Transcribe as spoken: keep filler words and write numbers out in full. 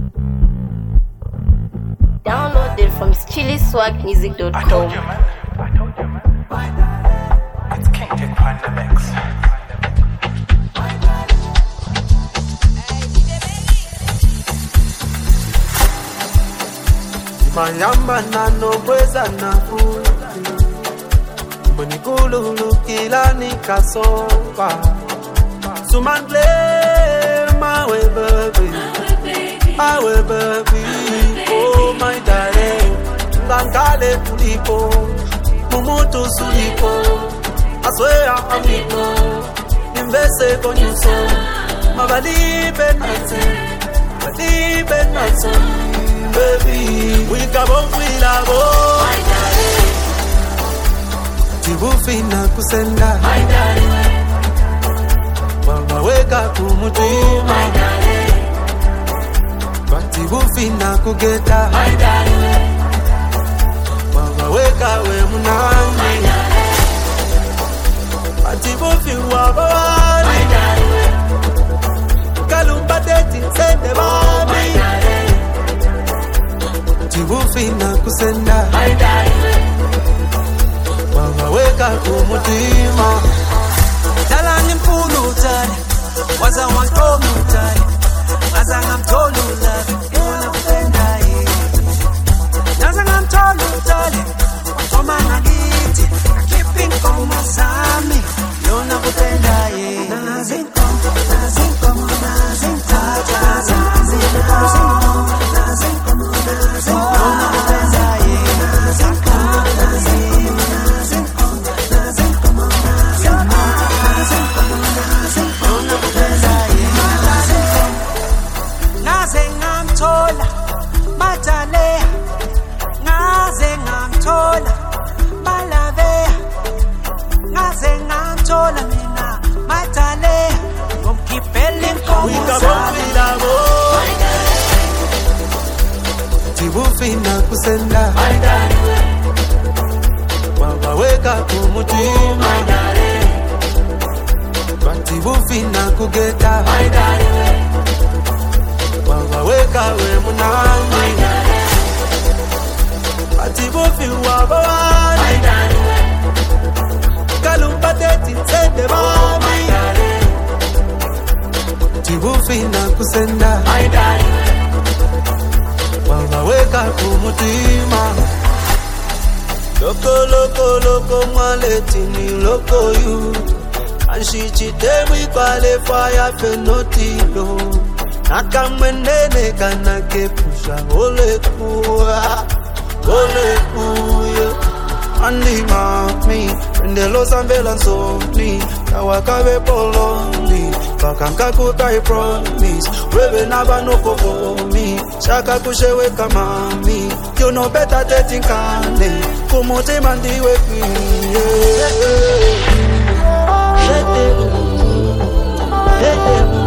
Downloaded from chili swag music dot com. I told you, man. I told you, man. It's King Dick on the mix. Mayamba na nobweza na futi Mwenikulu kila nikasopa Sumangle mawe baby Mawe baby Oh my darling Ngangale kulipo Mumutu sulipo I swear I'm amigo Nimbese konyuso Mabalibe nase Mabalibe nase Baby, we come on, we love oh. My darling, Tibufina kusenda. My darling, Mama weka kumutima. My darling, Batibufina kugeta. My darling, Mama weka we munani. My darling, Batibufi wabawani. My darling, Kalumba deti sende bami. My darling. Tibufina kusenda my darling Mama weka kumutima Tala ni mpulu utari Waza wantomi utari Naza ngamtolu utari Yona kupenda hii Naza ngamtolu utari Wantoma nagiti Kakipin koma sami Yona kupenda hii Nazinko, nazinko, nazinko Nazinko, nazinko, nazinko Tibufina kusenda my darling Mama weka kumutima my darling Batibufina kugeta my darling Mama weka we munani my darling Batibufi wabawani my darling Kalumba deti sende bami my darling Tibufina kusenda my darling Mama weka kumutima Loko loko loko mwaletini loko you And she chite mwikale fire fenotilo Naka mwenene kana kepusha ole kuwa Ole kuya Andi mami Ndelo sambela nsoni Kawakabe poloni Bakanka kutai promise Wewe naba no for me Shaka kushewe kamami You know better dating kane Kumote mandiwe kwi Shete Shete